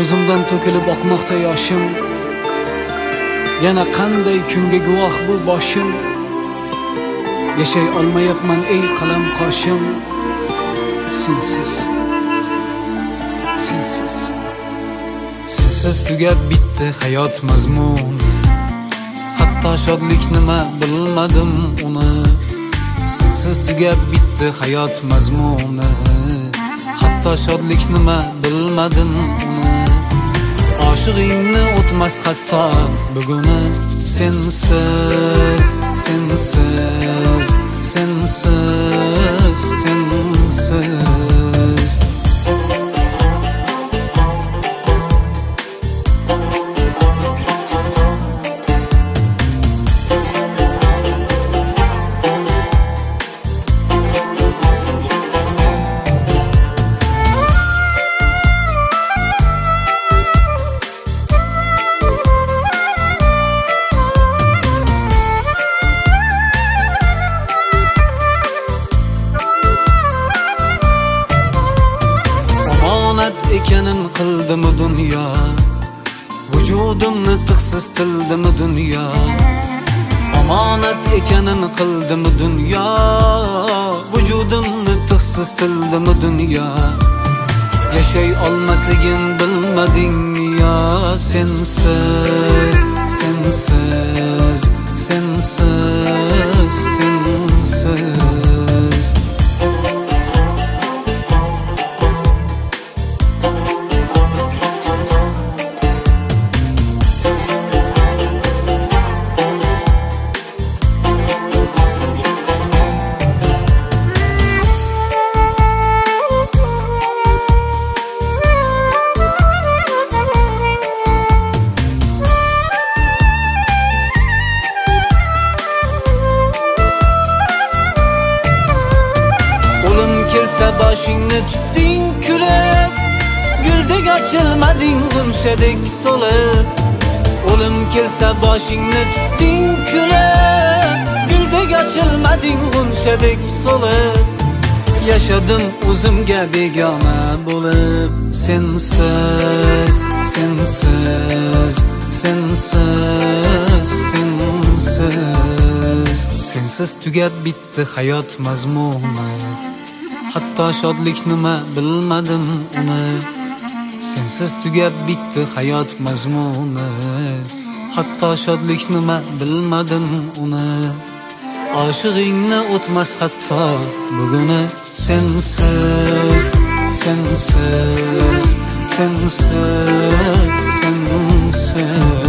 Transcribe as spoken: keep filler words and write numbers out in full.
Ko'zimdan to'kilib oqmoqda yoshim, yana qanday kunga guvoh bu boshim. Yashay olmayapman ey qalam qoshim, sensiz, sensiz. Sensiz tugab bitdi hayot mazmuni, hatto shodlik nima bilmadim uni. Sensiz tugab bitdi hayot mazmuni, hatto shodlik nima bilmadim uni. Oshig'ingni o'tmas hatto buguni. Sensiz, sensiz, sensiz, sensiz. Ekanin qildimi dunyo, vujudimni tiqsiz tildimi dunyo. Omonat ekanin qildimi dunyo, vujudimni tiqsiz tildimi dunyo. Yashay olmasligim bilmading yo. Sensiz, sensiz, sensiz, sensiz. Kelsa boshingni tutding kulib, guldek ochilmading g'unshadek so'lib. O'lim kelsa boshingni tutding kulib, guldek ochilmading g'unshadek so'lib. Yashadim o'zimga begona bo'lib. Sensiz, sensiz, sensiz, sensiz. Sensiz tugab bitdi hayot mazmuni, hatto shodlik nima bilmadim uni. Sensiz tugab bitdi hayot mazmuni, hatto shodlik nima bilmadim uni. Oshig'ingni o'tmas hatto buguni. Sensiz, sensiz, sensiz, sensiz.